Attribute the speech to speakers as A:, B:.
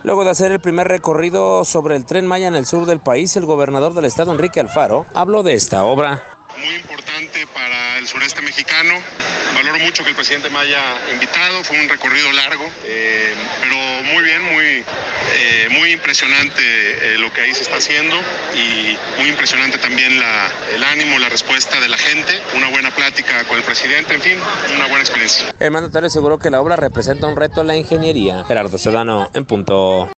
A: Luego de hacer el primer recorrido sobre el Tren Maya en el sur del país, el gobernador del estado, Enrique Alfaro, habló de esta obra.
B: Muy importante para el sureste mexicano. Valoro mucho que el presidente me haya invitado. Fue un recorrido largo, pero muy bien, muy impresionante lo que ahí se está haciendo y muy impresionante también el ánimo, la respuesta de la gente. Una buena plática con el presidente, en fin, una buena experiencia.
A: El mandatario aseguró que la obra representa un reto a la ingeniería. Gerardo Sedano, en punto.